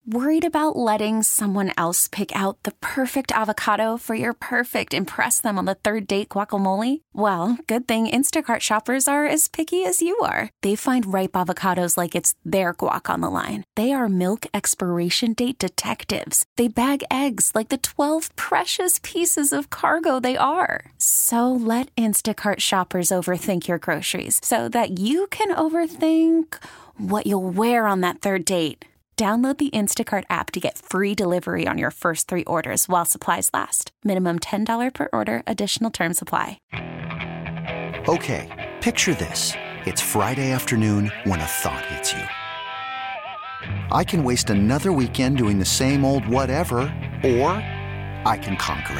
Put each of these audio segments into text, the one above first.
Worried about letting someone else pick out the perfect avocado for your perfect impress them on the third date guacamole? Well, good thing Instacart shoppers are as picky as you are. They find ripe avocados like it's their guac on the line. They are milk expiration date detectives. They bag eggs like the 12 precious pieces of cargo they are. So let Instacart shoppers overthink your groceries so that you can overthink what you'll wear on that third date. Download the Instacart app to get free delivery on your first 3 orders while supplies last. Minimum $10 per order. Additional terms apply. Okay, picture this. It's Friday afternoon when a thought hits you. I can waste another weekend doing the same old whatever, or I can conquer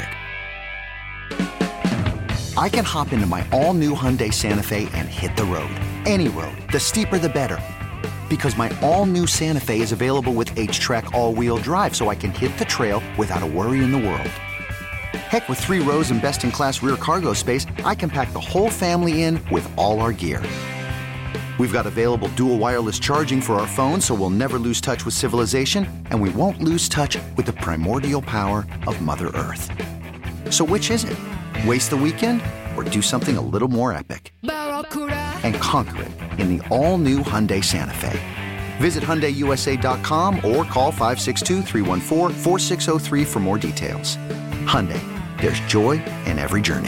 it. I can hop into my all-new Hyundai Santa Fe and hit the road. Any road. The steeper, the better. Because my all-new Santa Fe is available with H-Track all-wheel drive, so I can hit the trail without a worry in the world. Heck, with 3 rows and best-in-class rear cargo space, I can pack the whole family in with all our gear. We've got available dual wireless charging for our phones, so we'll never lose touch with civilization, and we won't lose touch with the primordial power of Mother Earth. So which is it? Waste the weekend or do something a little more epic? And conquer it in the all-new Hyundai Santa Fe. Visit HyundaiUSA.com or call 562-314-4603 for more details. Hyundai, there's joy in every journey.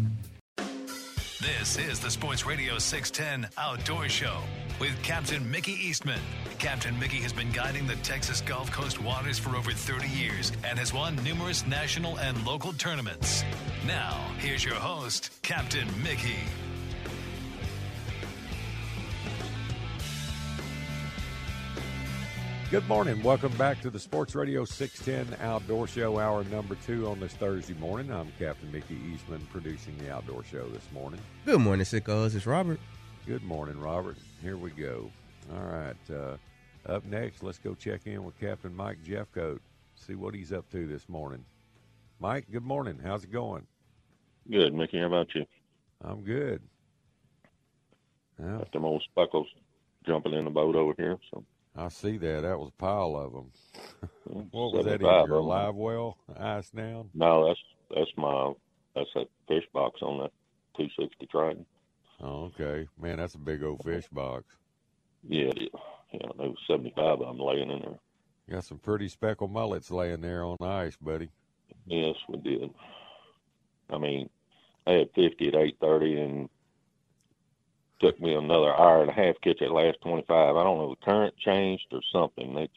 This is the Sports Radio 610 Outdoor Show with Captain Mickey Eastman. Captain Mickey has been guiding the Texas Gulf Coast waters for over 30 years and has won numerous national and local tournaments. Now, here's your host, Captain Mickey. Good morning. Welcome back to the Sports Radio 610 Outdoor Show, hour number 2 on this Thursday morning. I'm Captain Mickey Eastman, producing the Outdoor Show this morning. Good morning, Sickos. It's Robert. Good morning, Robert. Here we go. All right. Up next, let's go check in with Captain Mike Jeffcoat, see what he's up to this morning. Mike, good morning. How's it going? Good, Mickey. How about you? I'm good. Yeah. Got them old speckles jumping in the boat over here, so. I see that. That was a pile of them. What was that in your live well, ice down? No, that's that fish box on that 260 Trident. Oh, okay. Man, that's a big old fish box. Yeah, it is. Yeah, there was 75 of them laying in there. Got some pretty speckled mullets laying there on the ice, buddy. Yes, we did. I mean, I had 50 at 8:30 and took me another hour and a half to catch that last 25. I don't know, the current changed or something. They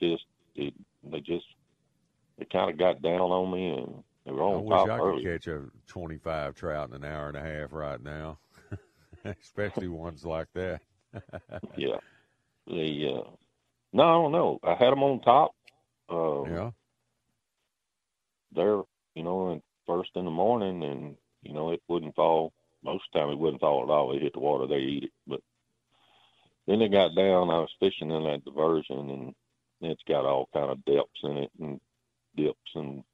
kind of got down on me, and they were on top early. I wish I could catch a 25 trout in an hour and a half right now, especially ones like that. Yeah. No, I don't know. I had them on top. Yeah. They're, and first in the morning, and, it wouldn't fall. Most of the time it wouldn't fall at all. They hit the water, they eat it. But then they got down. I was fishing in that diversion, and it's got all kind of depths in it and dips. And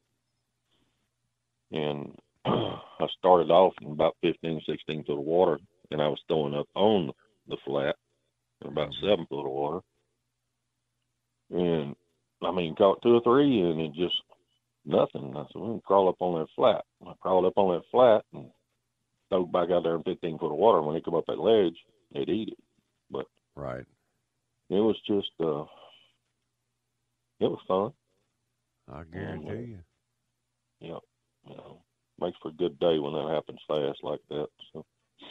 I started off in about 15, 16 foot of water, and I was throwing up on the flat in about 7 foot of water. And, caught 2 or 3, and it just nothing. I said, we can crawl up on that flat. I crawled up on that flat and dove back out there in 15 foot of water. When they come up that ledge, they'd eat it. But right, it was just, it was fun. I guarantee you. Yeah, makes for a good day when that happens fast like that. So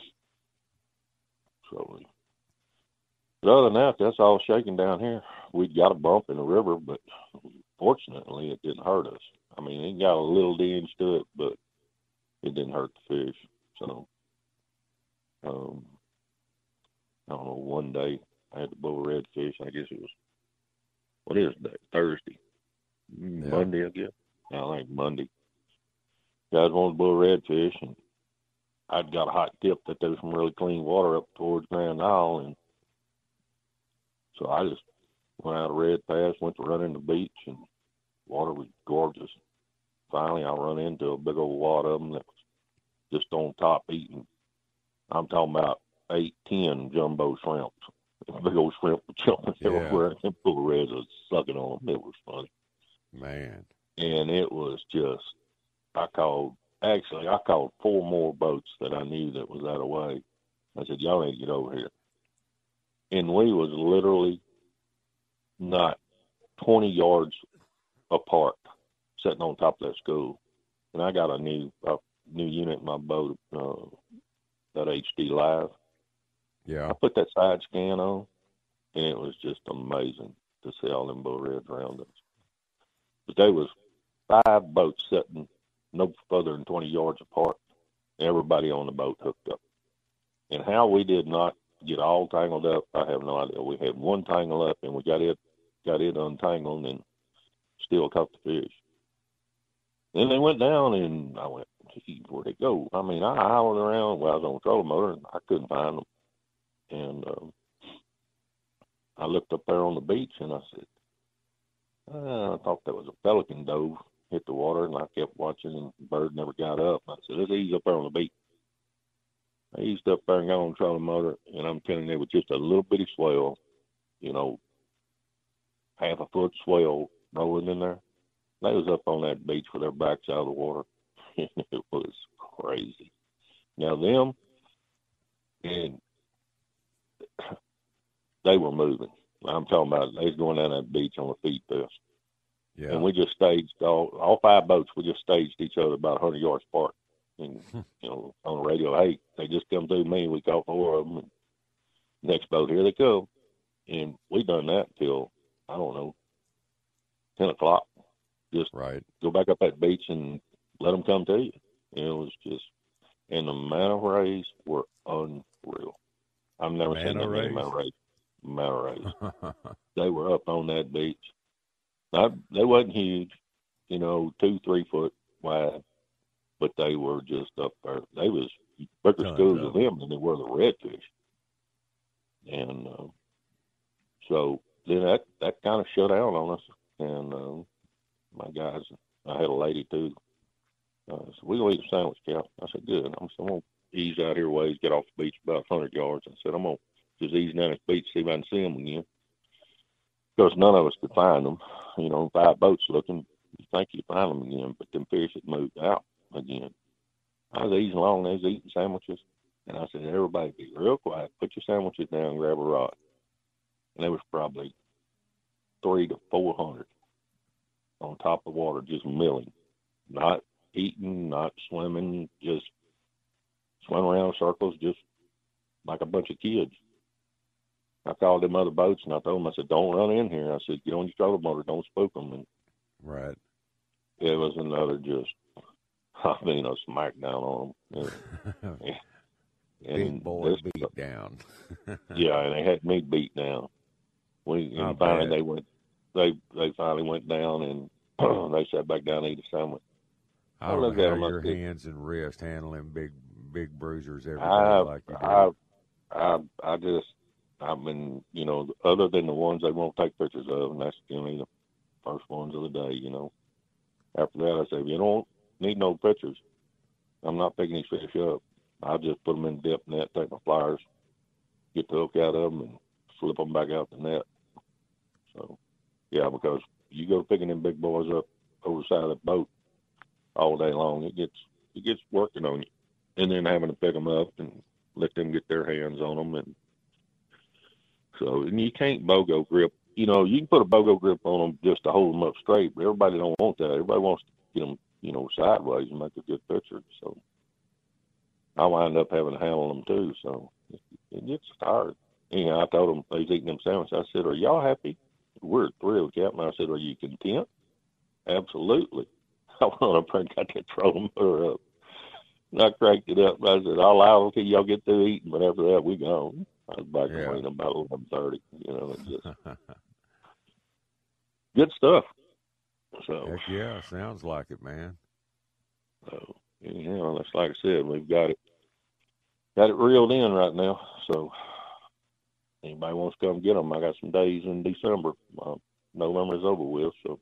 but other than that, that's all shaking down here. We'd got a bump in the river, but fortunately, it didn't hurt us. It got a little dinge to it, but it didn't hurt the fish. So, I don't know, one day I had to bow a redfish. I guess it was, what is that, Thursday? Yeah. Monday, I guess. I think Monday. Guys wanted to bow a redfish, and I'd got a hot tip that there was some really clean water up towards Grand Isle, and so I just went out of Red Pass, went to run in the beach, and water was gorgeous. Finally, I run into a big old wad of them that was just on top eating. I'm talking about 8, 10 jumbo shrimps. big old shrimp were jumping Yeah. everywhere, and full of reds was sucking on them. It was funny. Man. And it was just, I called 4 more boats that I knew that was out of way. I said, y'all need to get over here. And we was literally not 20 yards apart, sitting on top of that school. And I got a new unit in my boat, that HD Live. Yeah. I put that side scan on, and it was just amazing to see all them bull reds around us. But there was 5 boats sitting no further than 20 yards apart, and everybody on the boat hooked up. And how we did not get all tangled up, I have no idea. We had one tangle up, and we got it untangled and still caught the fish. Then they went down, and I went, gee, where'd they go? I mean, I hollered around while I was on the trolling motor, and I couldn't find them. And I looked up there on the beach, and I said, I thought that was a pelican dove, hit the water, and I kept watching, and the bird never got up. And I said, let's ease up there on the beach. I eased up there and got on the trolling motor, and I'm telling you, there was just a little bitty swell, half a foot swell rolling in there. They was up on that beach with their backs out of the water. It was crazy. Now them, and they were moving. I'm talking about they was going down that beach on a feed fest. Yeah. And we just staged all 5 boats. We just staged each other about 100 yards apart. And, on the radio, hey, they just come through me. We caught 4 of them. And next boat, here they come. And we done that till, I don't know, 10 o'clock. Just right. Go back up that beach and let them come to you. And it was just, and the manta rays were unreal. I've never seen that many manta rays. They were up on that beach. They wasn't huge, 2-3 foot wide, but they were just up there. They was bigger schools of them than they were the redfish. And so then that kind of shut out on us. And my guys, I had a lady too. So we're going to eat a sandwich, Cal. I said, good. I'm going to ease out here ways, get off the beach about 100 yards. I said, I'm going to just ease down this beach, see if I can see them again. Because none of us could find them. 5 boats looking, you think you'd find them again, but them fish had moved out again. I was easing along, they was eating sandwiches, and I said, everybody be real quiet, put your sandwiches down and grab a rod. And there was probably 300 to 400 on top of the water, just milling, not eating, not swimming, just swimming around in circles, just like a bunch of kids. I called them other boats, and I told them, I said, don't run in here. I said, get on your trolling motor, don't spook them. And right. It was another just, a smackdown on them. Big boy beat down. Yeah, and they had me beat down. Finally they finally went down, and they sat back down and ate a sandwich. I don't know how your hands and wrist handling big bruisers every day like you do. I've been, other than the ones they won't take pictures of, and that's the first ones of the day, After that, I say, if you don't need no pictures, I'm not picking these fish up. I'll just put them in the dip net, take my pliers, get the hook out of them, and slip them back out the net. So, yeah, because you go picking them big boys up over the side of the boat all day long, it gets working on you. And then having to pick them up and let them get their hands on them. And so, and you can't BOGO grip. You can put a BOGO grip on them just to hold them up straight, but everybody don't want that. Everybody wants to get them, sideways and make a good picture. So I wind up having to handle them too. So it gets tired. I told them they was eating them sandwiches. I said, are y'all happy? We're thrilled, Captain. I said, are you content? Absolutely. I went up there and got that trolling motor up. And I cranked it up. I said, I'll allow until y'all get through eating, but after that, we gone. I was back in about 11:30. Good stuff. So, heck yeah, sounds like it, man. So, that's like I said, we've got it reeled in right now. So, anybody wants to come get them, I got some days in December. November is over with, so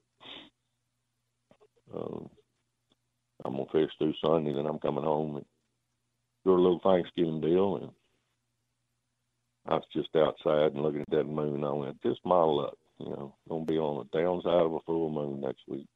I'm gonna fish through Sunday, then I'm coming home and do a little Thanksgiving deal, and I was just outside and looking at that moon. I went, just my luck, gonna be on the downside of a full moon next week.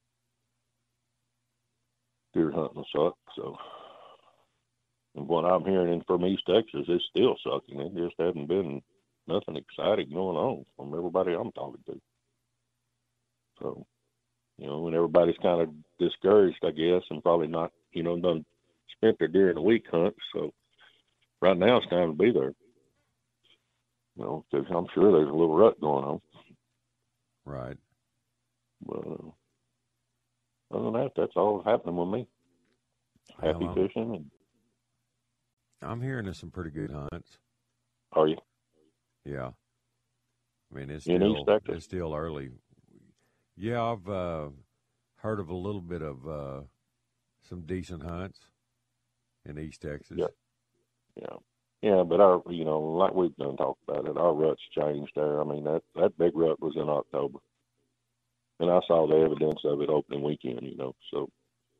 Deer hunting sucks, so. And what I'm hearing from East Texas, it's still sucking. It just hasn't been nothing exciting going on from everybody I'm talking to. So, when everybody's kind of discouraged, I guess, and probably not, done spent their deer in the week hunt. So right now it's time to be there. Because I'm sure there's a little rut going on. Right. But other than that, that's all happening with me. Happy fishing. And I'm hearing there's some pretty good hunts. Are you? Yeah. I mean, it's still early. Yeah, I've heard of a little bit of some decent hunts in East Texas. Yeah, but our, like we've done talked about it, our rut's changed there. I mean, that big rut was in October, and I saw the evidence of it opening weekend. So.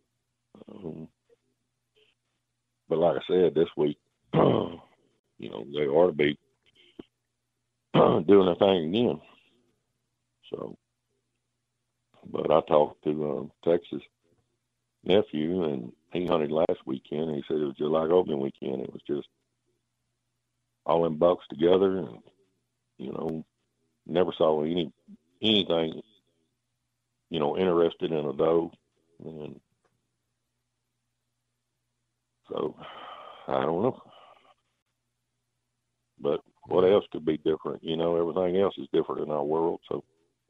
But like I said, this week, they ought to be doing their thing again. So, but I talked to Texas nephew, and he hunted last weekend, and he said it was just like opening weekend. It was just all them bucks together, and never saw anything, interested in a doe, and so I don't know. But what else could be different? Everything else is different in our world. So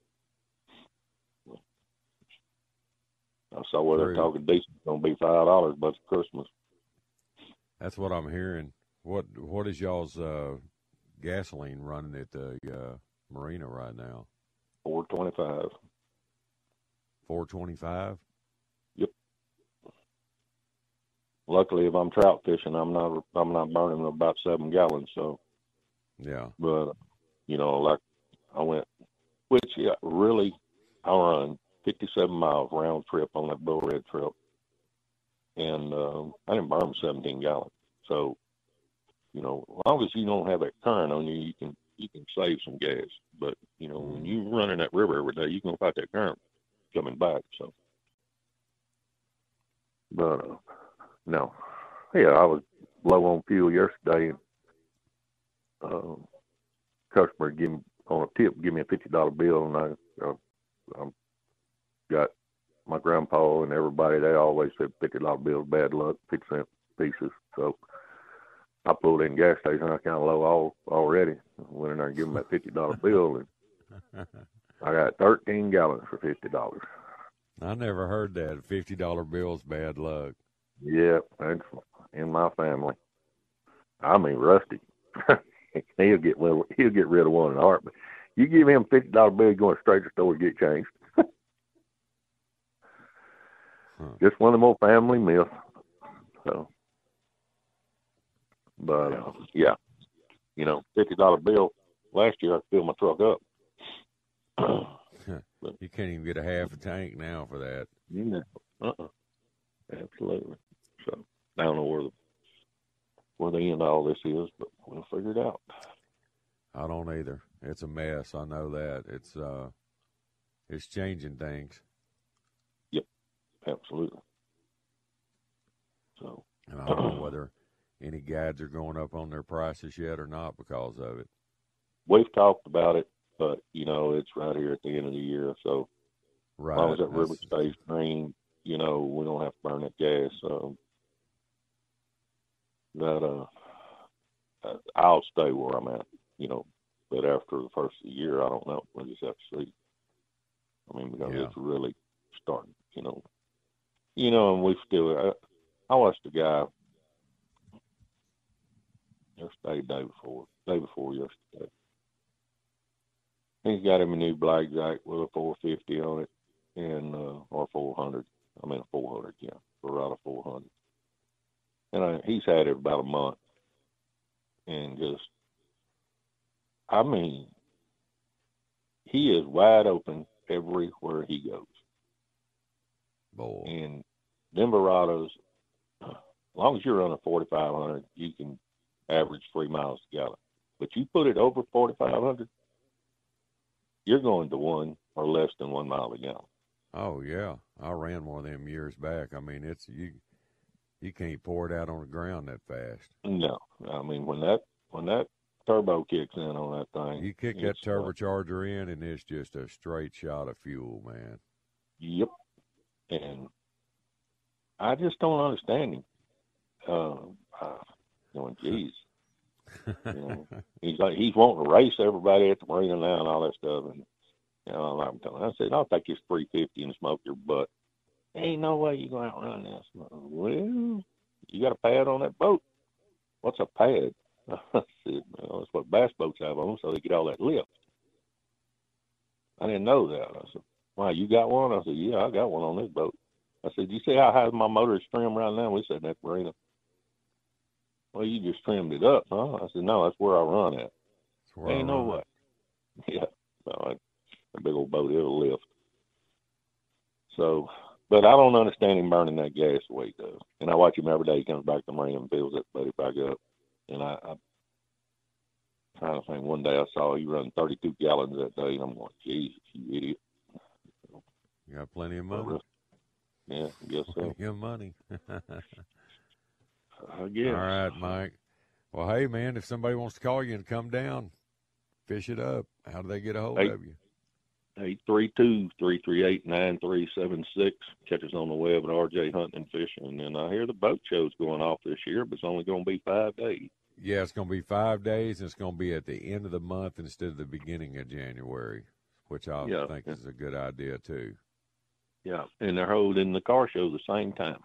I saw where they're talking decent. It's going to be $5 by Christmas. That's what I'm hearing. What is y'all's gasoline running at the marina right now? $4.25. $4.25? Yep. Luckily, if I'm trout fishing, I'm not burning about 7 gallons. So yeah. But like I went, which really, I run 57 miles round trip on that Bull Red trip, and I didn't burn 17 gallons. So, as long as you don't have that current on you, you can save some gas. But when you run in that river every day, you can fight that current coming back. So, but no, yeah, I was low on fuel yesterday, and customer give me on a tip, give me a $50 bill, and I got my grandpa and everybody. They always said $50 bills bad luck, 50-cent pieces. So I pulled in gas station. I kind of low already. Went in there and give them that $50 bill, and I got 13 gallons for $50. I never heard that. $50 bills bad luck. Yeah, that's in my family. I mean, Rusty. He'll get rid of one in a heartbeat. You give him $50 bill, going straight to the store to get changed. Just one of them old family myths. So, but yeah, $50 bill. Last year I filled my truck up. You can't even get a half a tank now for that. Yeah. Absolutely. So I don't know where the end of all this is, but we'll figure it out. I don't either. It's a mess. I know that. It's changing things. Yep, absolutely. So, and I don't know whether any guides are going up on their prices yet or not because of it. We've talked about it, but it's right here at the end of the year. So, right. As long as that river stays green, we don't have to burn that gas. I'll stay where I'm at, but after the first of the year, I don't know. We'll just have to see. I mean, because it's really starting, and we still, I watched a guy day before yesterday. He's got him a new blackjack with a 450 on it, and, or 400. I mean, a 400, yeah, Verada 400. And he's had it about a month, and he is wide open everywhere he goes. Boy. And them Verados, as long as you're running 4,500, you can average 3 miles a gallon. But you put it over 4,500, you're going to 1 or less than 1 mile a gallon. Oh yeah, I ran one of them years back. I mean, it's you can't pour it out on the ground that fast. No, I mean when that turbo kicks in on that thing, you kick that turbocharger in, and it's just a straight shot of fuel, man. Yep, and I just don't understand him. Going, geez, he's wanting to race everybody at the marina now and all that stuff, and I'm telling him, I said, I'll take this 350 and smoke your butt. Ain't no way you go out and run this. Well, you got a pad on that boat. What's a pad? I said, well, that's what bass boats have on them, so they get all that lift. I didn't know that. I said, wow, you got one? I said, yeah, I got one on this boat. I said, you see how high my motor is trimmed right now? We said, that's marina. Well, you just trimmed it up, huh? I said, no, that's where I run at. Ain't no way. Yeah, so a big old boat, it'll lift. So, but I don't understand him burning that gas the way he does. And I watch him every day. He comes back to the marina and fills that buddy back up. And I'm trying to think, one day I saw he run 32 gallons that day, and I'm going, geez, you idiot. You got plenty of money. Yeah, I guess so. Plenty of money. I guess. All right, Mike. Well, hey, man, if somebody wants to call you and come down, fish it up, how do they get a hold of you? 832-338-9376. Catch us on the web at RJ Hunting and Fishing. And I hear the boat show's going off this year, but it's only going to be 5 days. Yeah, it's going to be 5 days, and it's going to be at the end of the month instead of the beginning of January, which I think is a good idea, too. Yeah, and they're holding the car show the same time.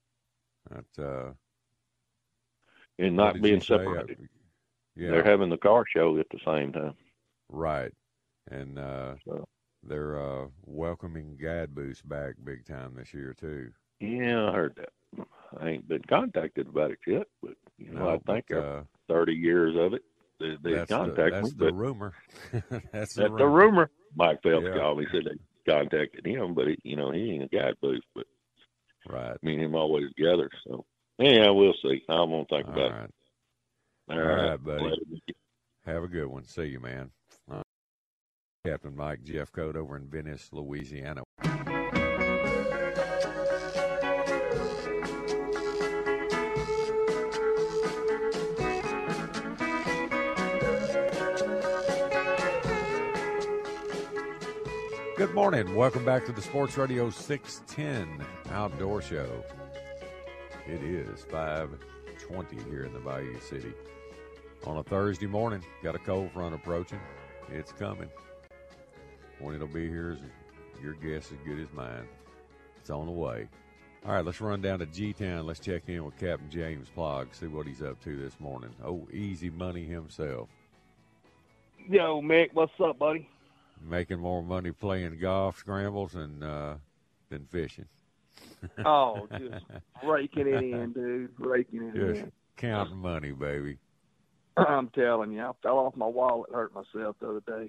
And not being separated. Yeah. They're having the car show at the same time. Right. And they're welcoming Guide Boost back big time this year, too. Yeah, I heard that. I ain't been contacted about it yet, but I think after 30 years of it, they contact me. That's the rumor. That's the rumor. Mike Phelps called me, said they contacted him, but he ain't a Guide Boost, but right. Me and him always together. So yeah, we'll see. I'm gonna think about it. All right, buddy. Have a good one. See you, man. Captain Mike Jeffcoat over in Venice, Louisiana. Good morning. Welcome back to the Sports Radio 610 Outdoor Show. It is 5:20 here in the Bayou City. On a Thursday morning, got a cold front approaching. It's coming. When it'll be here is your guess as good as mine. It's on the way. All right, let's run down to G-Town. Let's check in with Captain James Plogg, see what he's up to this morning. Oh, Easy Money himself. Yo, Mick, what's up, buddy? Making more money playing golf scrambles than fishing. Oh, just raking it in, dude. Raking it just in. Counting money, baby. I'm telling you, I fell off my wallet, hurt myself the other day.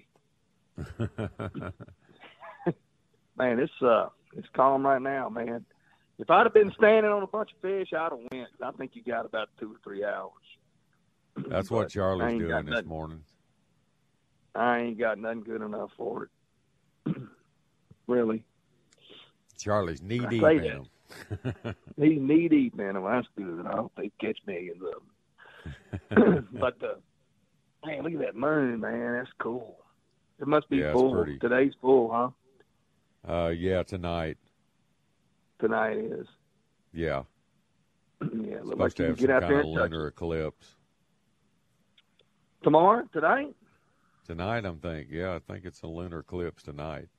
Man, it's calm right now, man. If I'd have been standing on a bunch of fish, I'd have went. I think you got about 2 or 3 hours. That's what Charlie's doing this morning. I ain't got nothing good enough for it. Really. Charlie's knee-deep in them. He's knee-deep in them. That's good. I hope they catch millions of them. But, man, look at that moon, man. That's cool. It must be full. Pretty. Today's full, huh? Yeah, tonight. Tonight is. Yeah. Yeah, look like you can get out there and touch lunar eclipse. Tomorrow? Tonight? Tonight, I think it's a lunar eclipse tonight.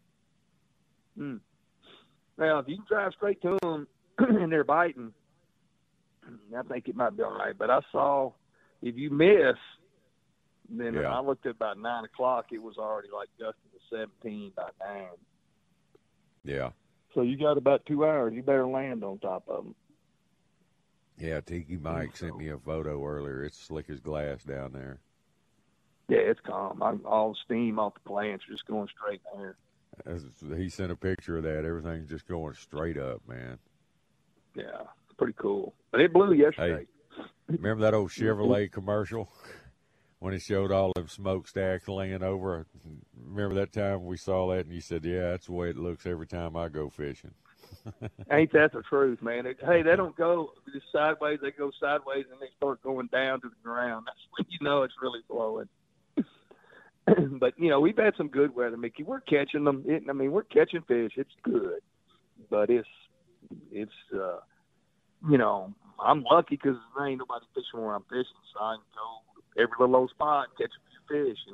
Now, if you can drive straight to them and they're biting, I think it might be all right. But I saw if you miss, then I looked at about 9 o'clock. It was already like gusting to 17 by 9. Yeah. So you got about 2 hours. You better land on top of them. Yeah, Tiki Mike sent me a photo earlier. It's slick as glass down there. Yeah, it's calm. All the steam off the plants are just going straight there. He sent a picture of that. Everything's just going straight up, man. Yeah, it's pretty cool. But it blew yesterday. Hey, remember that old Chevrolet commercial when it showed all them smokestacks laying over. Remember that time we saw that, and you said, "Yeah, that's the way it looks every time I go fishing." Ain't that the truth, man? Hey, they don't go just sideways. They go sideways, and they start going down to the ground. That's when you know it's really flowing. But, we've had some good weather, Mickey. We're catching them. We're catching fish. It's good. But it's I'm lucky because there ain't nobody fishing where I'm fishing, so I can go every little old spot and catch a few fish,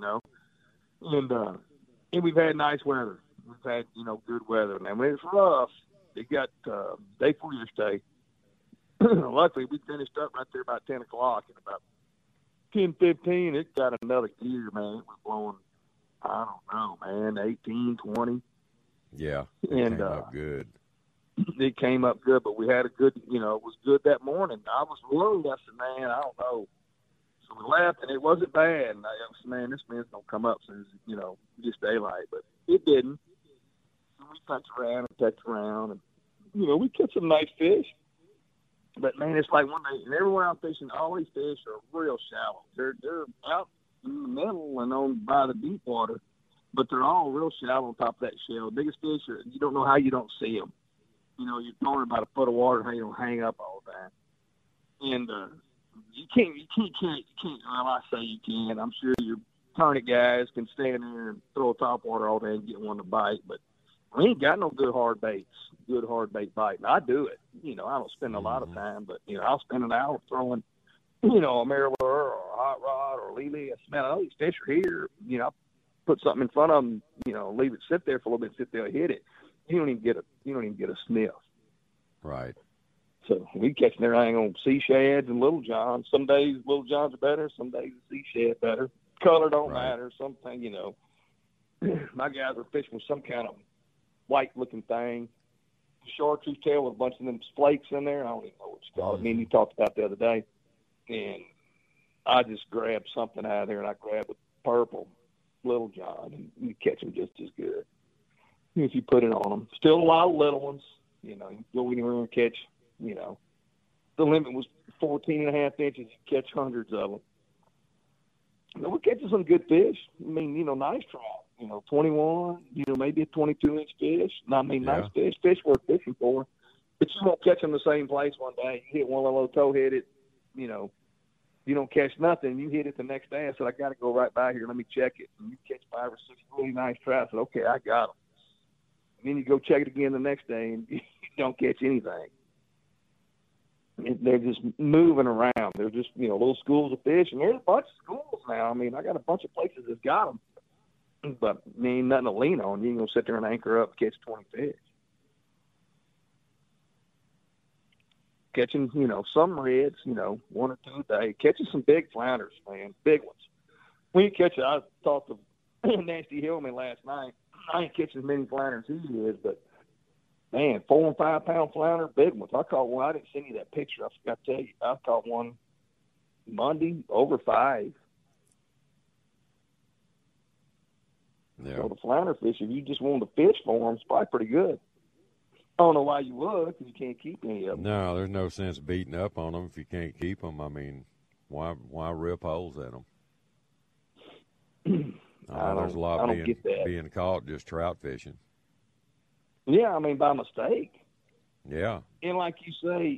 And we've had nice weather. We've had, good weather. And when it's rough, it got day 4 yesterday. Luckily, we finished up right there about 10 o'clock. And about 10:15, it got another gear, man. It was blowing, I don't know, man, 18, 20. Yeah, it came up good. It came up good, but we had a good, it was good that morning. I was worried. I said, man, I don't know. So we left, and it wasn't bad. And I said, man, this man's going to come up soon as, just daylight. But it didn't. So we touched around, and, we catch some nice fish. But, man, it's like one day, and everywhere I'm fishing, all these fish are real shallow. They're out in the middle and on by the deep water, but they're all real shallow on top of that shell. Biggest fish, you don't know how you don't see them. You're throwing about a foot of water, how you don't hang up all the time. And you can't, well, I say you can. I'm sure your tournament guys can stand there and throw a top water all day and get one to bite, but we ain't got no good hard bait bite. And I do it. I don't spend a lot of time, but, I'll spend an hour throwing, a Maryland or a hot rod or Lely. I smell, oh, these fish are here. I put something in front of them, leave it sit there for a little bit, sit there and hit it. You don't even get a sniff. Right. So we catching everything on sea shads and little johns. Some days little johns are better. Some days the sea shad better. Color don't matter. Something, my guys are fishing with some kind of white-looking thing, chartreuse tail with a bunch of them flakes in there. I don't even know what you call it. Me and you talked about the other day, and I just grabbed something out of there, and I grabbed a purple little john, and you catch them just as good if you put it on them. Still a lot of little ones. You go anywhere and catch, the limit was 14.5 inches. You catch hundreds of them. We're catching some good fish. Nice trout, 21, maybe a 22-inch fish. Nice fish worth fishing for. But you won't catch them the same place one day. You hit one little toe, hit it, you don't catch nothing. You hit it the next day. I said, I got to go right by here. Let me check it. And you catch 5 or 6 really nice trout. I said, okay, I got them. And then you go check it again the next day, and you don't catch anything. They're just moving around. They're just, little schools of fish. And there's a bunch of schools now. I got a bunch of places that's got them. But there ain't nothing to lean on. You ain't going to sit there and anchor up and catch 20 fish. Catching, some reds, 1 or 2 a day. Catching some big flounders, man, big ones. When you catch it, I talked to Nasty Hillman last night. I ain't catching as many flounders as he is, but, man, 4 and 5 pound flounder, big ones. I caught one. I didn't send you that picture. I forgot to tell you. I caught one Monday over 5. Yeah. So the flounder fish, if you just wanted to fish for them, it's probably pretty good. I don't know why you would, because you can't keep any of them. No, there's no sense beating up on them if you can't keep them. Why rip holes at them? There's a lot being caught just trout fishing. Yeah, by mistake. Yeah. And like you say,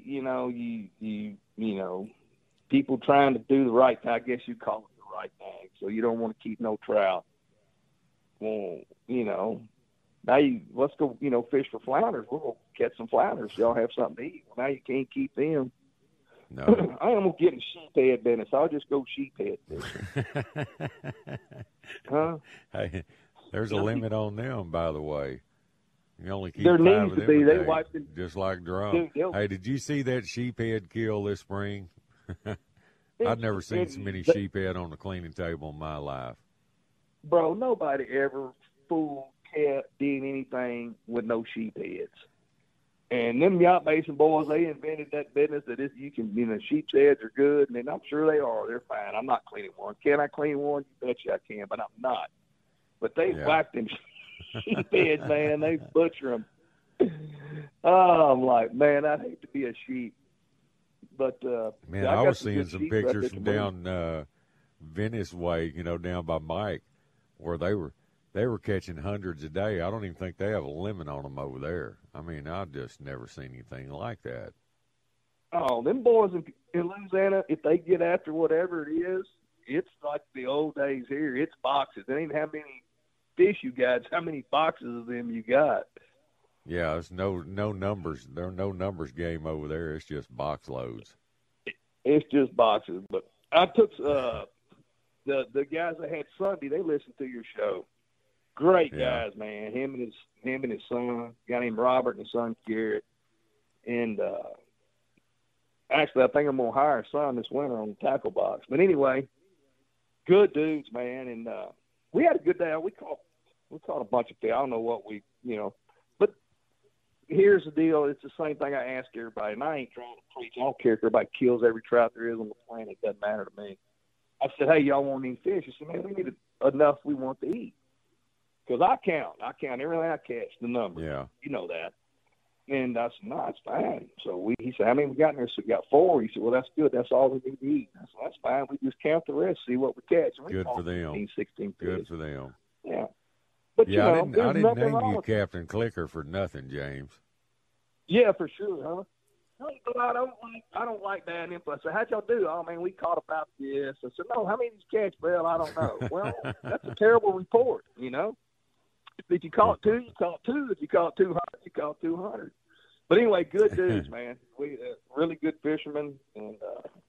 people trying to do the right thing. I guess you call it the right thing. So you don't want to keep no trout. Well, now let's go, fish for flounders. We'll go catch some flounders. Y'all have something to eat. Well, now you can't keep them. No. I am going to get in sheephead business. I'll just go sheephead fishing. Huh? Hey, there's a limit on them, by the way. You only keep there 5 needs of them to be. a They day, wiped them. just like drum. Hey, did you see that sheephead kill this spring? I've never seen so many sheephead on the cleaning table in my life. Bro, nobody ever fooled, kept, did anything with no sheepheads. And them yacht basin boys, they invented that business that you can, sheep's heads are good, and I'm sure they are. They're fine. I'm not cleaning one. Can I clean one? You bet you I can, but I'm not. But they whacked them sheepheads, man. They butcher them. Oh, I'm like, man, I'd hate to be a sheep. But man, I was seeing some pictures from down Venice way, down by Mike, where they were catching hundreds a day. I don't even think they have a limit on them over there. I mean, I've just never seen anything like that. Oh, them boys in Louisiana, if they get after whatever it is, it's like the old days here. It's boxes. It ain't how many fish you got. It's how many boxes of them you got. Yeah, it's no numbers. There are no numbers game over there. It's just box loads. It's just boxes. But I took the guys I had Sunday. They listened to your show. Great guys, man. Him and his son, a guy named Robert, and his son Garrett. And actually, I think I'm gonna hire his son this winter on the tackle box. But anyway, good dudes, man. And we had a good day. We caught a bunch of fish. I don't know what but here's the deal. It's the same thing I ask everybody, and I ain't trying to preach. I don't care if everybody kills every trout there is on the planet. It doesn't matter to me. I said, hey, y'all want any fish? I said, man, we need enough we want to eat. Because I count everything I catch, the number. Yeah. You know that. And I said, no, it's fine. So he said, how many we got in there? So we got 4. He said, well, that's good. That's all we need to eat. I said, that's fine. We just count the rest, see what we catch. And good for them. 15, 16 fish. Good for them. Yeah. But, yeah, I didn't name you Captain Clicker for nothing, James. Yeah, for sure, huh? But I don't like bad info. I said, how'd y'all do? Oh, man, we caught about this. I said, no, how many did you catch? Well, I don't know. Well, that's a terrible report, If you caught 2, you caught 2. If you caught 200, you caught 200. But anyway, good dudes, man. We really good fishermen, and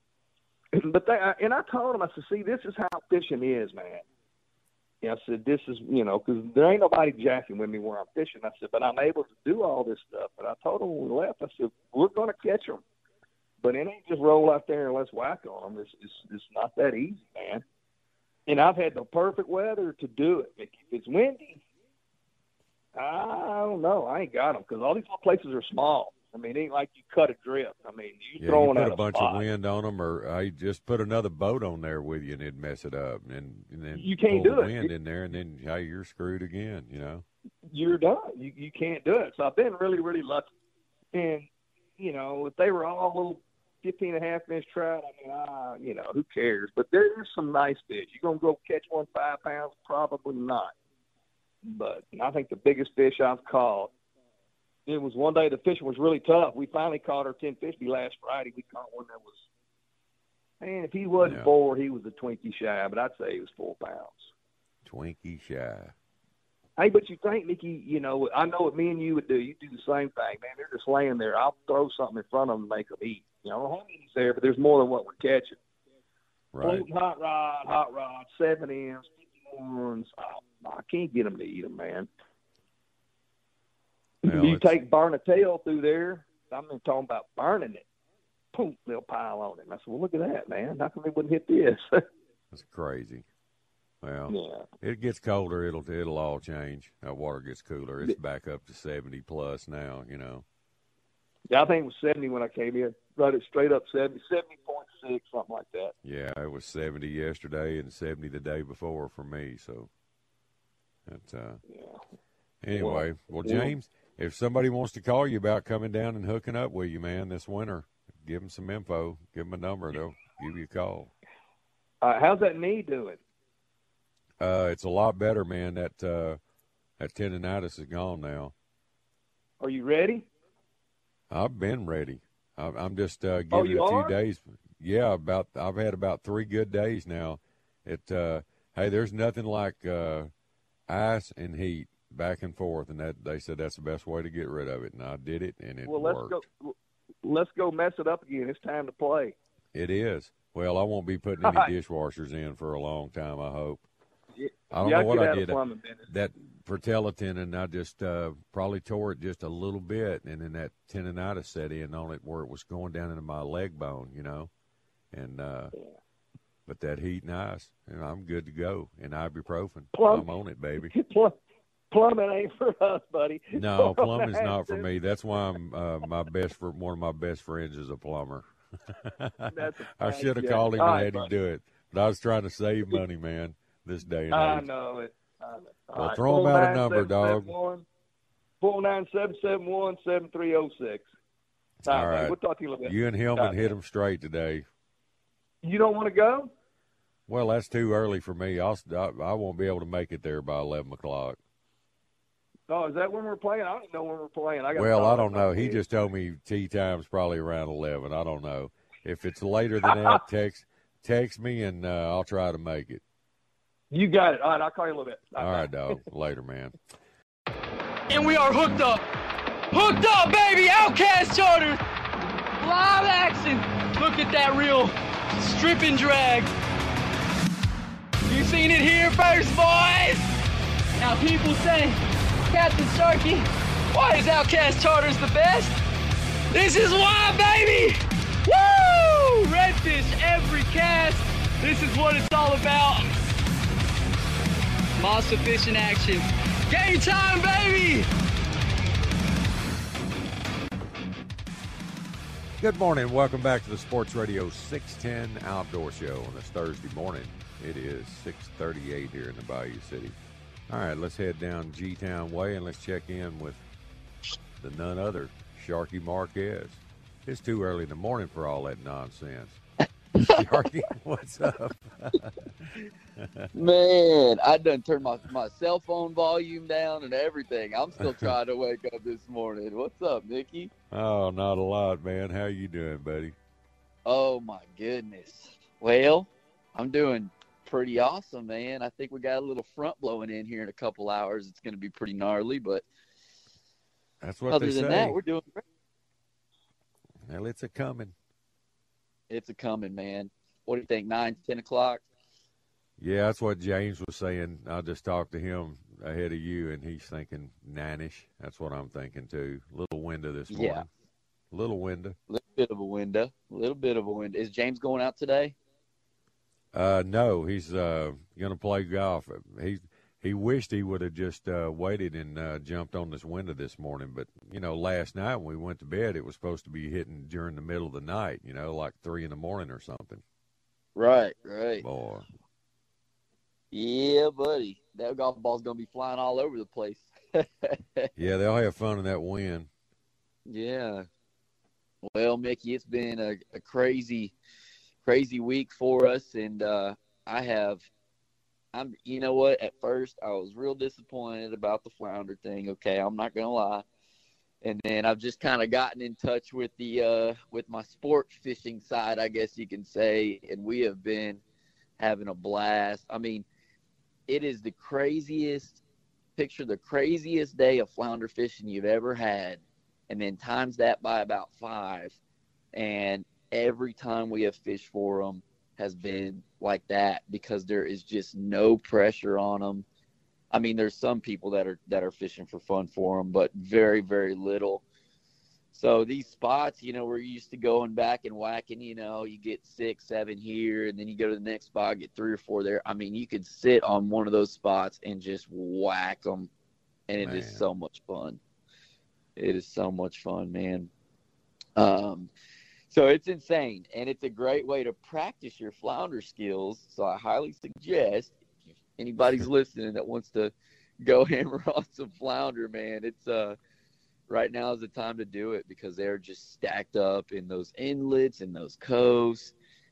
I told them, I said, see, this is how fishing is, man. I said, this is, because there ain't nobody jacking with me where I'm fishing. I said, but I'm able to do all this stuff. But I told them when we left, I said, we're going to catch them, but it ain't just roll out there and let's whack on them. It's not that easy, man. And I've had the perfect weather to do it. If it's windy, I don't know. I ain't got them because all these places are small. I mean, it ain't like you cut a drift. I mean, you throwing out a bunch of wind on them, or I just put another boat on there with you, and it'd mess it up. And then you can't pull do the wind in there, and then you're screwed again. You're done. You can't do it. So I've been really, really lucky. And if they were all little 15.5-inch trout, I mean, who cares? But there's some nice fish. You gonna go catch one 5 pounds? Probably not. But I think the biggest fish I've caught, it was one day the fishing was really tough. We finally caught our 1050 last Friday. We caught one that was, man, if he wasn't 4, he was a Twinkie shy, but I'd say he was 4 pounds. Twinkie shy. Hey, but you think, Mickey, I know what me and you would do. You do the same thing, man. They're just laying there. I'll throw something in front of them and make them eat. Homie's there, but there's more than what we're catching. Right. Floating hot rod, 7Ms, 51s. Oh, I can't get them to eat them, man. Well, you burn a tail through there. I'm talking about burning it. Boom, they'll pile on it. And I said, well, look at that, man. How come they wouldn't hit this? That's crazy. Well, It gets colder. It'll all change. That water gets cooler. It's back up to 70 plus now, Yeah, I think it was 70 when I came in. Right, it straight up 70, 70.6, something like that. Yeah, it was 70 yesterday and 70 the day before for me. So, that's Anyway, well, James, if somebody wants to call you about coming down and hooking up with you, man, this winter, give them some info. Give them a number. They'll give you a call. How's that knee doing? It's a lot better, man. That tendonitis is gone now. Are you ready? I've been ready. I'm just giving it a few days. Yeah, I've had about 3 good days now. Hey, there's nothing like ice and heat back and forth, and that they said that's the best way to get rid of it, and I did it, and it worked. Let's go mess it up again. It's time to play. It is. Well, I won't be putting any dishwashers in for a long time, I hope. I don't know what I did. That patella tendon, I just probably tore it just a little bit, and then that tendonitis set in on it where it was going down into my leg bone, And but that heat and ice, and I'm good to go. And ibuprofen, I'm on it, baby. Plumbing ain't for us, buddy. No, plumbing's not for me. That's why I'm one of my best friends is a plumber. I should have called him and had him do it, but I was trying to save money, man. This day and age. I know it. Well, throw them out a number, dog. 497-771-7306. All right. We'll talk to you a little bit. You and Hillman hit them straight today. You don't want to go? Well, that's too early for me. I won't be able to make it there by 11 o'clock. Oh, is that when we're playing? I don't know when we're playing. I don't know. He just told me tee time's probably around 11. I don't know. If it's later than that, text me, and I'll try to make it. You got it. All right, I'll call you a little bit. All right, dog. Later, man. And we are hooked up. Hooked up, baby. Outcast Charter. Live action. Look at that real strip and drag. You seen it here first, boys. Now people say, Captain Sharky, why is Outcast Charters the best? This is why, baby. Woo! Redfish every cast. This is what it's all about. Monster fishing action. Game time, baby! Good morning. Welcome back to the Sports Radio 610 Outdoor Show on this Thursday morning. It is 6:38 here in the Bayou City. All right, let's head down G-Town Way and let's check in with the none other, Sharky Marquez. It's too early in the morning for all that nonsense. Sharky, what's up? Man, I done turned my cell phone volume down and everything. I'm still trying to wake up this morning. What's up, Mickey? Oh, not a lot, man. How you doing, buddy? Oh, my goodness. Well, I'm doing pretty awesome, man. I think we got a little front blowing in here in a couple hours. It's going to be pretty gnarly, but that's what other than that, we're doing great. Well, it's a coming. It's a coming, man. What do you think, 9, 10 o'clock? Yeah, that's what James was saying. I just talked to him ahead of you, and he's thinking 9-ish. That's what I'm thinking, too. Little window this morning. Yeah. Little window. Little bit of a window. Is James going out today? No, he's going to play golf. He wished he would have just waited and jumped on this window this morning. But, last night when we went to bed, it was supposed to be hitting during the middle of the night, like 3 in the morning or something. Right. Boy. Yeah, buddy. That golf ball's going to be flying all over the place. Yeah, they'll have fun in that wind. Yeah. Well, Mickey, it's been a crazy week for us, and you know what? At first, I was real disappointed about the flounder thing. Okay, I'm not gonna lie. And then I've just kind of gotten in touch with with my sport fishing side, I guess you can say, and we have been having a blast. I mean, it is the craziest day of flounder fishing you've ever had, and then times that by about 5, and every time we have fished for them has been like that because there is just no pressure on them. I mean, there's some people that are fishing for fun for them, but very, very little. So these spots, we're used to going back and whacking, you get 6, 7 here, and then you go to the next spot, get 3 or 4 there. I mean, you could sit on one of those spots and just whack them, and it is so much fun. It is so much fun, man. So it's insane, and it's a great way to practice your flounder skills. So I highly suggest if anybody's listening that wants to go hammer on some flounder, man, it's right now is the time to do it because they're just stacked up in those inlets and those coasts.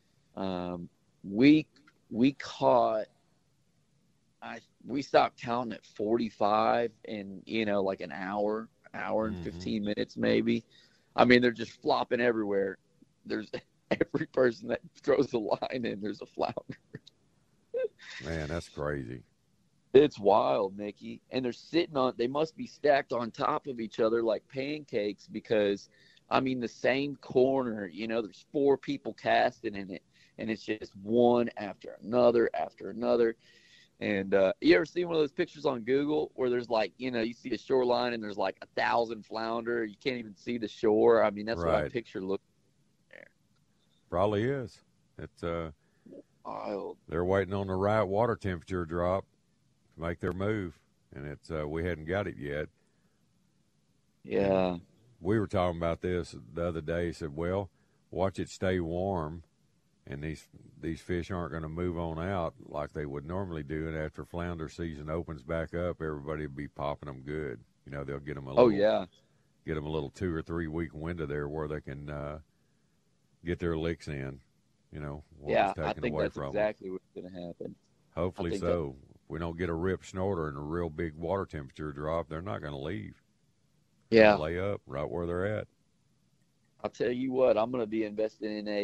We caught we stopped counting at 45 in like an hour and 15 minutes maybe. I mean, they're just flopping everywhere. There's every person that throws a line in, there's a flounder. Man, that's crazy. It's wild, Mickey. And they must be stacked on top of each other like pancakes because, I mean, the same corner, there's 4 people casting in it, and it's just one after another after another. And you ever see one of those pictures on Google where there's you see a shoreline and there's 1,000 flounder? You can't even see the shore. I mean, that's right. what I picture looking there. Probably is. It's wild. They're waiting on the right water temperature drop to make their move, and it's we hadn't got it yet. Yeah. We were talking about this the other day. He said, well, watch it stay warm, and these fish aren't going to move on out like they would normally do. And after flounder season opens back up, everybody will be popping them good. They'll get them get them a little 2 or 3 week window there where they can get their licks in. Yeah, I think that's exactly what's going to happen. Hopefully so. If we don't get a rip snorter and a real big water temperature drop, they're not going to leave. Yeah. Lay up right where they're at. I'll tell you what, I'm going to be investing in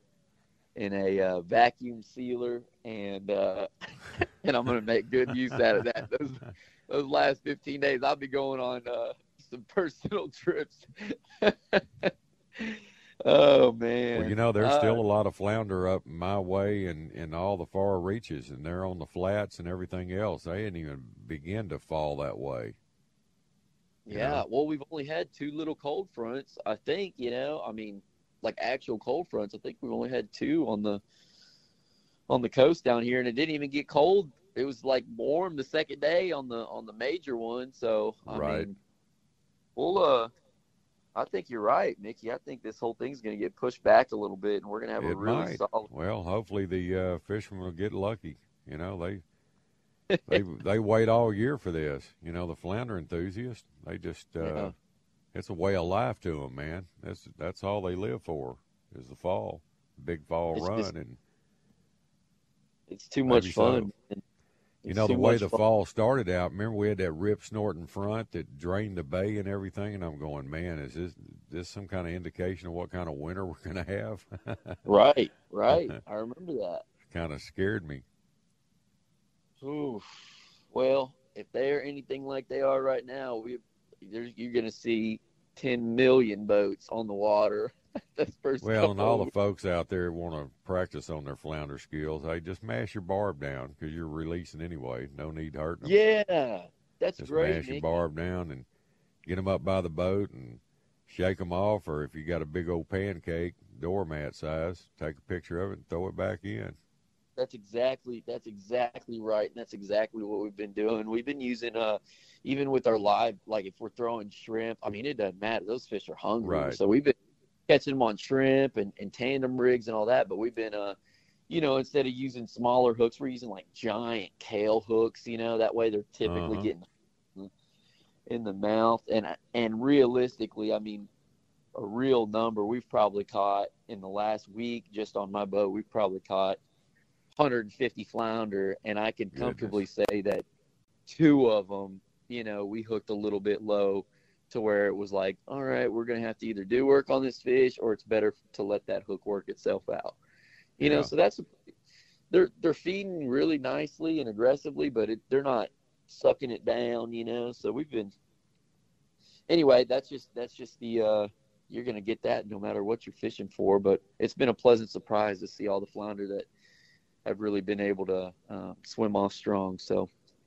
a vacuum sealer, and and I'm going to make good use out of that. Those last 15 days, I'll be going on some personal trips. Oh, man. Well, there's still a lot of flounder up my way and all the far reaches, and they're on the flats and everything else. They didn't even begin to fall that way. Yeah, well, we've only had 2 little cold fronts, I think, like actual cold fronts. I think we've only had 2 on the coast down here, and it didn't even get cold. It was like warm the second day on the major one. So I mean, well, I think you're right, Mickey. I think this whole thing's going to get pushed back a little bit, and we're going to have a really solid. Well, hopefully the fishermen will get lucky. They wait all year for this. The flounder enthusiasts, they just it's a way of life to them, man. That's all they live for is the fall, big fall run, and it's too much fun. So. The way the fall started out, remember we had that rip snorting front that drained the bay and everything, and I'm going, man, is this some kind of indication of what kind of winter we're going to have? Right. I remember that. Kind of scared me. Oof. Well, if they're anything like they are right now, you're going to see 10 million boats on the water. And all the folks out there want to practice on their flounder skills. Hey, just mash your barb down because you're releasing anyway. No need hurting them. Yeah, that's just great. Just mash your barb down and get them up by the boat and shake them off. Or if you got a big old pancake, doormat size, take a picture of it and throw it back in. That's exactly right, and that's exactly what we've been doing. We've been using even with our live, like if we're throwing shrimp, I mean, it doesn't matter. Those fish are hungry, right. So we've been catching them on shrimp and tandem rigs and all that. But we've been, instead of using smaller hooks, we're using like giant kale hooks. That way they're typically getting in the mouth. And realistically, I mean, a real number we've probably caught in the last week just on my boat. We've probably caught 150 flounder, and I can comfortably say that 2 of them, we hooked a little bit low to where it was like, all right, we're going to have to either do work on this fish or it's better to let that hook work itself out. So they're feeding really nicely and aggressively, but they're not sucking it down, So we've been, anyway, that's just the, you're going to get that no matter what you're fishing for, but it's been a pleasant surprise to see all the flounder that have really been able to swim off strong. So,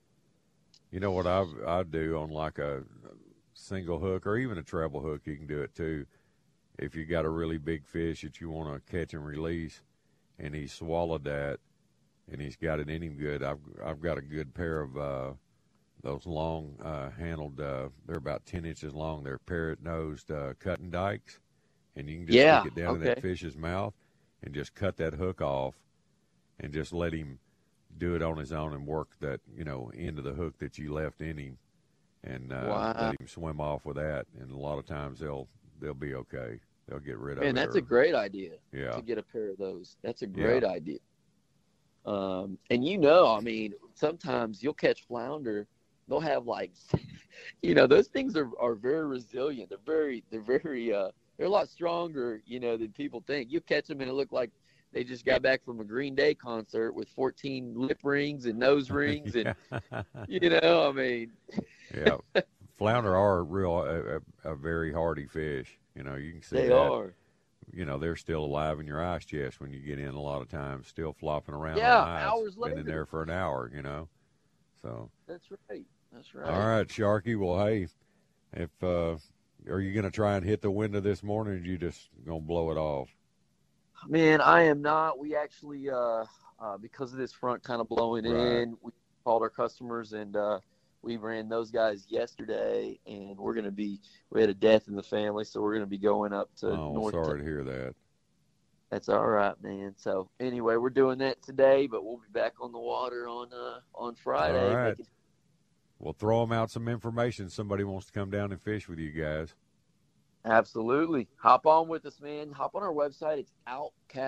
what I do on like a single hook or even a treble hook, you can do it too. If you got a really big fish that you want to catch and release, and he swallowed that, and he's got it in him good, I've got a good pair of those long handled. They're about 10 inches long. They're parrot nosed cutting dikes, and you can just stick it down in that fish's mouth and just cut that hook off, and just let him do it on his own and work that end of the hook that you left in him. And let him swim off with that, and a lot of times they'll be okay. They'll get rid of it. And that's a great idea. Yeah. To get a pair of those, that's a great idea. And I mean, sometimes you'll catch flounder. They'll have like, those things are very resilient. They're a lot stronger, than people think. You catch them and it look like they just got back from a Green Day concert with 14 lip rings and nose rings, and I mean. Yeah, flounder are a very hardy fish. You can see they that. Are. They're still alive in your ice chest when you get in. A lot of times, still flopping around. Yeah, on ice. Hours later. Been in there for an hour. So. That's right. All right, Sharky. Well, hey, if are you going to try and hit the window this morning, or are you just going to blow it off? Man, I am not. We actually, because of this front kind of blowing in, we called our customers and we ran those guys yesterday, and we had a death in the family, so we're going to be going up to North. Sorry to hear that. That's all right, man. So anyway, we're doing that today, but we'll be back on the water on Friday. All right. We'll throw them out some information. Somebody wants to come down and fish with you guys. Absolutely. Hop on with us, man. Hop on our website. It's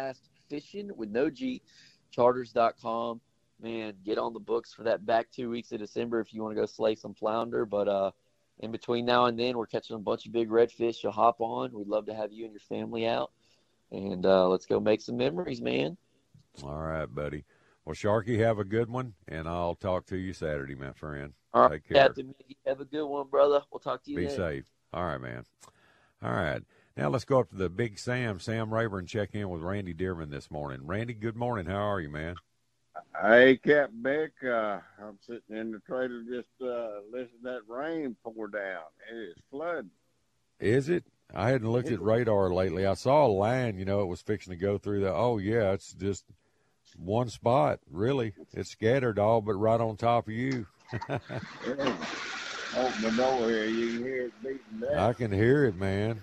Fishing with no G, charters.com. Man, get on the books for that back 2 weeks of December if you want to go slay some flounder. But in between now and then, we're catching a bunch of big redfish. You'll hop on. We'd love to have you and your family out. And let's go make some memories, man. All right, buddy. Well, Sharky, have a good one, and I'll talk to you Saturday, my friend. All right, take care. Captain Mickey, have a good one, brother. We'll talk to you Be then. safe. All right, man. All right. Now let's go up to the Big Sam Rayburn, check in with Randy Dearman this morning. Randy, good morning. How are you, man? Hey, Captain Beck. I'm sitting in the trailer just listening to that rain pour down. It is flooding. Is it? I hadn't looked at radar lately. I saw a line, it was fixing to go through the, oh, yeah, it's just one spot, really. It's scattered all but right on top of you. Yeah. Open the door here. You can hear it beating down. I can hear it, man.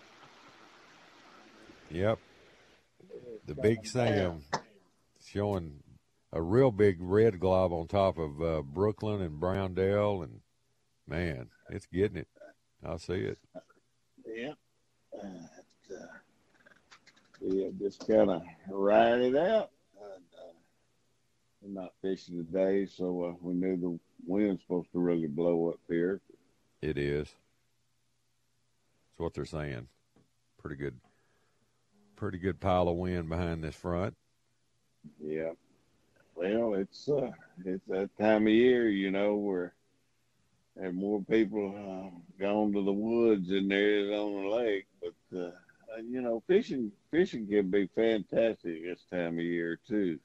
Yep. The Big Sam showing a real big red glob on top of Brooklyn and Browndale, and, man, it's getting it. I see it. Yeah. We just kind of ride it out. We're not fishing today, so we knew the wind's supposed to really blow up here. It is. That's what they're saying. Pretty good pile of wind behind this front. Yeah. Well, it's that time of year, where there are more people gone to the woods than there is on the lake. But fishing can be fantastic this time of year too.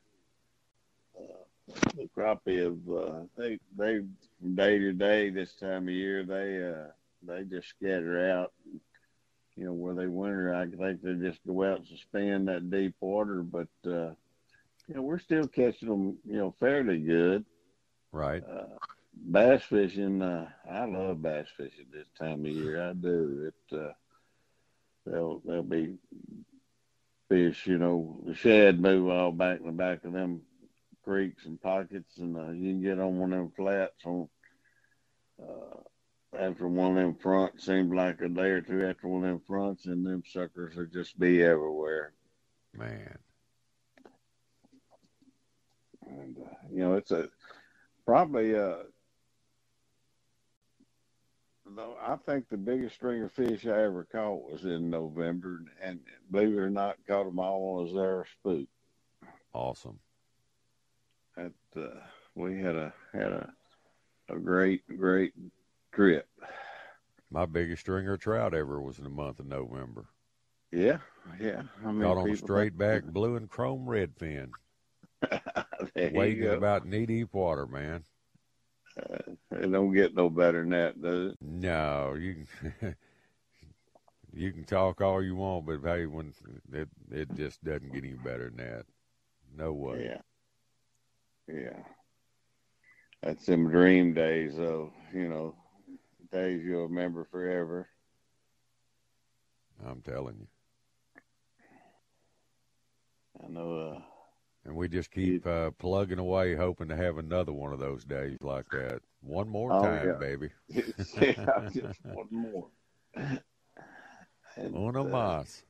The crappie they from day to day this time of year they just scatter out. Where they winter, I think they just go out and suspend that deep water. But we're still catching them, fairly good. Right. Bass fishing, I love bass fishing this time of year. I do. There'll be fish, the shad move all back in the back of them creeks and pockets, and you can get on one of them flats on after one of them fronts. Seems like a day or two after one of them fronts, and them suckers will just be everywhere. Man. And it's probably I think the biggest string of fish I ever caught was in November, and believe it or not, caught them all on a Zara spook. Awesome. We had a great trip. My biggest stringer of trout ever was in the month of November. Yeah. Caught on straight back blue and chrome redfin. Wading about knee-deep water, man. It don't get no better than that, does it? No, you can talk all you want, but hey, when it just doesn't get any better than that. No way. Yeah. That's them dream days, though. Days you'll remember forever. I'm telling you. I know. And we just keep plugging away, hoping to have another one of those days like that. One more time, baby. Yeah, just one more. Uno más.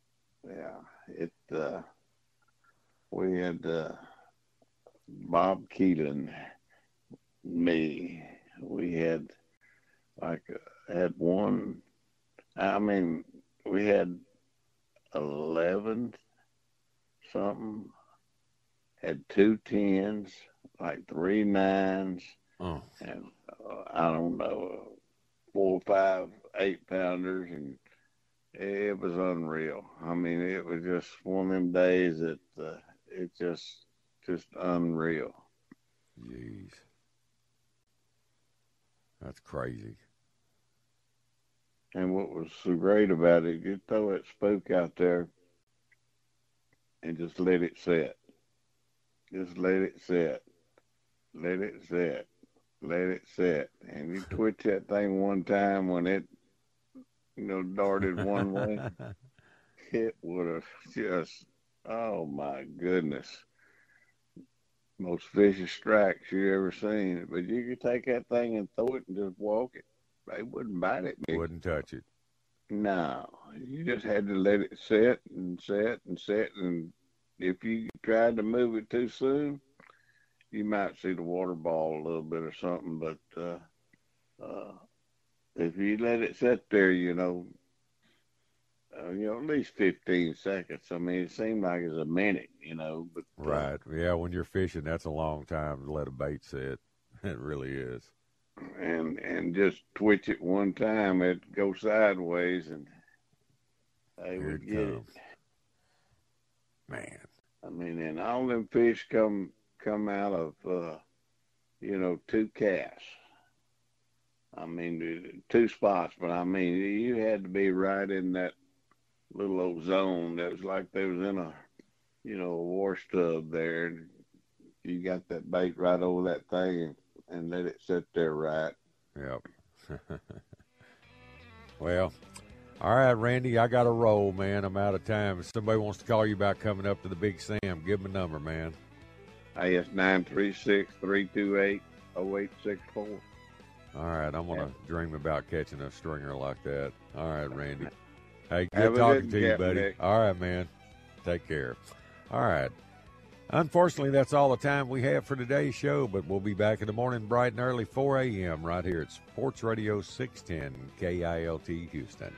Yeah, we had Bob Keelan, me. We had one. I mean, we had 11 something. Had 2 10s, like 3 9s, and I don't know, 4, 5, 8 pounders, and it was unreal. I mean, it was just one of them days that it just unreal. Jeez, that's crazy. And what was so great about it, you throw that spook out there and just let it set. Just let it set. Let it set. Let it set. And you twitch that thing one time when it, darted one way, it would have just, oh my goodness. Most vicious strikes you ever seen. But you could take that thing and throw it and just walk it. They wouldn't bite it. Wouldn't touch it. No. You just had to let it set and set and set and if you tried to move it too soon, you might see the water ball a little bit or something. But if you let it sit there, at least 15 seconds. I mean, it seemed like it's a minute, But, right. Yeah, when you're fishing, that's a long time to let a bait sit. It really is. And just twitch it one time, it go sideways, and they would get it. Man. I mean, and all them fish come out of, 2 casts. I mean, 2 spots, but I mean, you had to be right in that little old zone. That was like they was in a wash tub there, and you got that bait right over that thing and let it sit there right. Yep. Well, all right, Randy, I got to roll, man. I'm out of time. If somebody wants to call you about coming up to the Big Sam, give them a number, man. Hey, it's 936-328-0864. All right, I'm going to dream about catching a stringer like that. All right, Randy. Hey, good talking to you, buddy. Nick. All right, man. Take care. All right. Unfortunately, that's all the time we have for today's show, but we'll be back in the morning bright and early, 4 a.m. right here at Sports Radio 610 KILT Houston.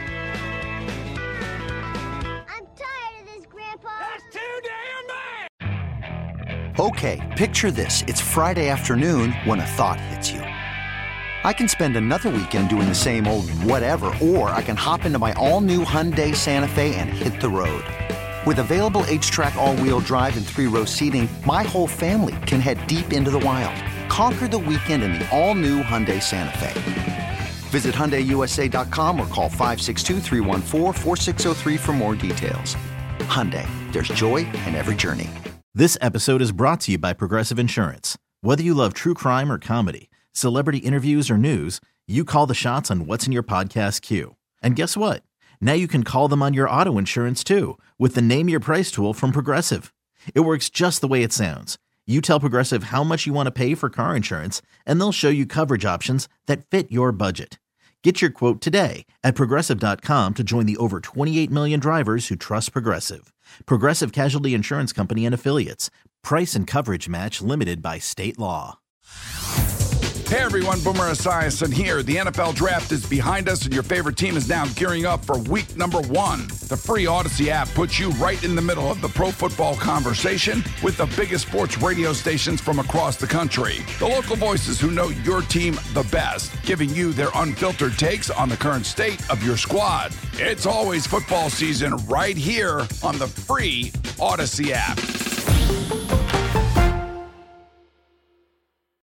I'm tired of this, Grandpa. That's too damn bad. Okay, picture this. It's Friday afternoon when a thought hits you. I can spend another weekend doing the same old whatever, or I can hop into my all-new Hyundai Santa Fe and hit the road. With available H-Track all-wheel drive and 3-row seating, my whole family can head deep into the wild. Conquer the weekend in the all-new Hyundai Santa Fe. Visit HyundaiUSA.com or call 562-314-4603 for more details. Hyundai, there's joy in every journey. This episode is brought to you by Progressive Insurance. Whether you love true crime or comedy, celebrity interviews or news, you call the shots on what's in your podcast queue. And guess what? Now you can call them on your auto insurance too with the Name Your Price tool from Progressive. It works just the way it sounds. You tell Progressive how much you want to pay for car insurance, and they'll show you coverage options that fit your budget. Get your quote today at Progressive.com to join the over 28 million drivers who trust Progressive. Progressive Casualty Insurance Company and Affiliates. Price and coverage match limited by state law. Hey everyone, Boomer Esiason here. The NFL Draft is behind us and your favorite team is now gearing up for week number 1. The free Odyssey app puts you right in the middle of the pro football conversation with the biggest sports radio stations from across the country. The local voices who know your team the best, giving you their unfiltered takes on the current state of your squad. It's always football season right here on the free Odyssey app.